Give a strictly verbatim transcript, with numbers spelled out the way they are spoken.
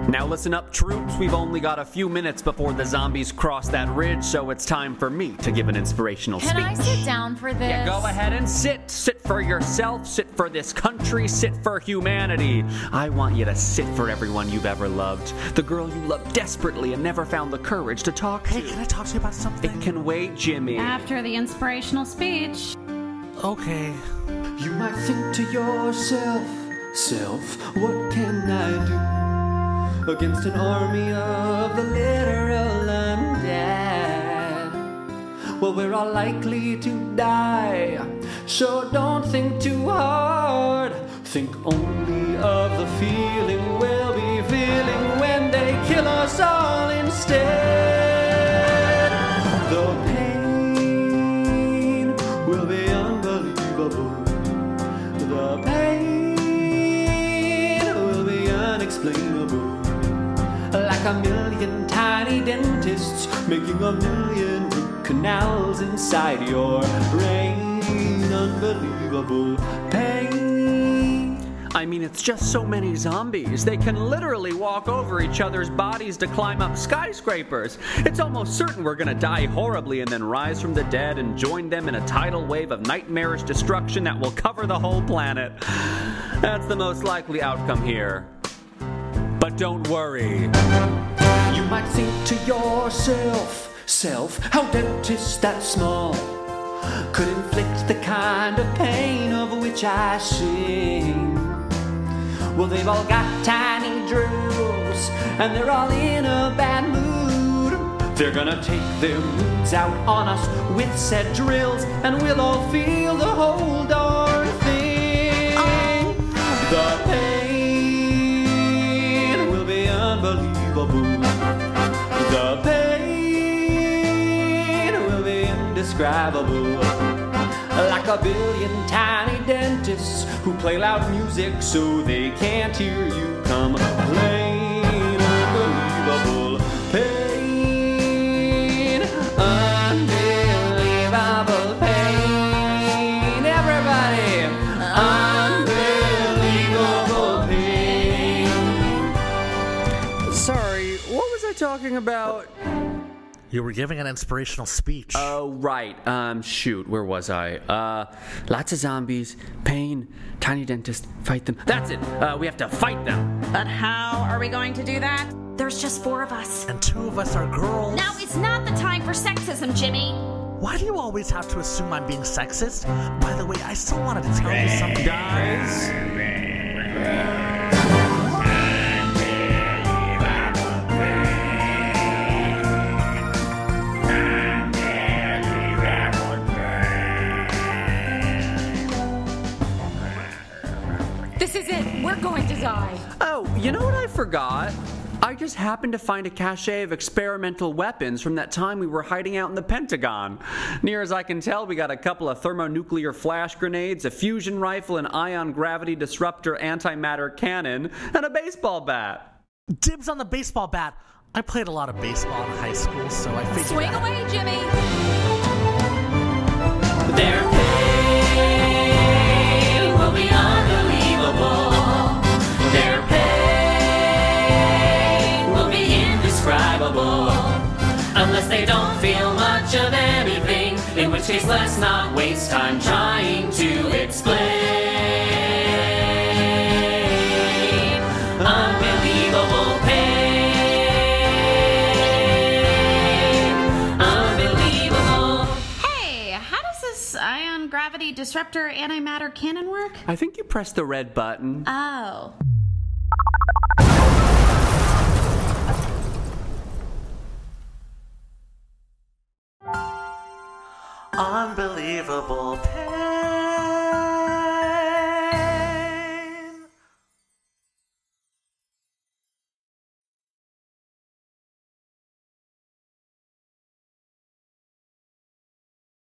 Now listen up, troops. We've only got a few minutes before the zombies cross that ridge, so it's time for me to give an inspirational Can speech. I sit down for this? Yeah, go ahead and sit. Sit for yourself, sit for this country, sit for humanity. I want you to sit for everyone you've ever loved. The girl you loved desperately and never found the courage to talk to. Hey, can I talk to you about something? It can wait, Jimmy. After the inspirational speech. Okay. You might think to yourself, self, what can I do against an army of the literal undead? Well, we're all likely to die, so don't think too hard. Think only of the feeling we'll be feeling when they kill us all instead. The pain will be unbelievable. The pain will be unexplainable. Like a million tiny dentists making a million root canals inside your brain. Unbelievable pain. I mean, it's just so many zombies. They can literally walk over each other's bodies to climb up skyscrapers. It's almost certain we're gonna die horribly and then rise from the dead and join them in a tidal wave of nightmarish destruction that will cover the whole planet. That's the most likely outcome here. But don't worry. You might think to yourself, self, how dentists that small could inflict the kind of pain of which I sing. Well, they've all got tiny drills, and they're all in a bad mood. They're gonna take their moods out on us with said drills, and we'll all feel the whole darn thing. Oh. The pain will be unbelievable. The pain will be indescribable. Like a billion tiny dentists who play loud music so they can't hear you complain. Unbelievable pain. Unbelievable pain. Everybody. Unbelievable pain. Sorry, what was I talking about? You were giving an inspirational speech. Oh, right. Um, shoot, where was I? Uh, lots of zombies, pain, tiny dentist, fight them. That's it. Uh, we have to fight them. But how are we going to do that? There's just four of us. And two of us are girls. Now is not the time for sexism, Jimmy. Why do you always have to assume I'm being sexist? By the way, I still wanted to tell you something. Guys. This is it. We're going to die. Oh, you know what I forgot? I just happened to find a cache of experimental weapons from that time we were hiding out in the Pentagon. Near as I can tell, we got a couple of thermonuclear flash grenades, a fusion rifle, an ion gravity disruptor antimatter cannon, and a baseball bat. Dibs on the baseball bat. I played a lot of baseball in high school, so I figured Swing that. away, Jimmy. Their pain will be unbelievable. Their pain will be indescribable. Unless they don't feel much of anything, in which case let's not waste time trying to explain. Unbelievable pain. Unbelievable. Hey, how does this ion gravity disruptor antimatter cannon work? I think you pressed the red button. Oh. Unbelievable pain.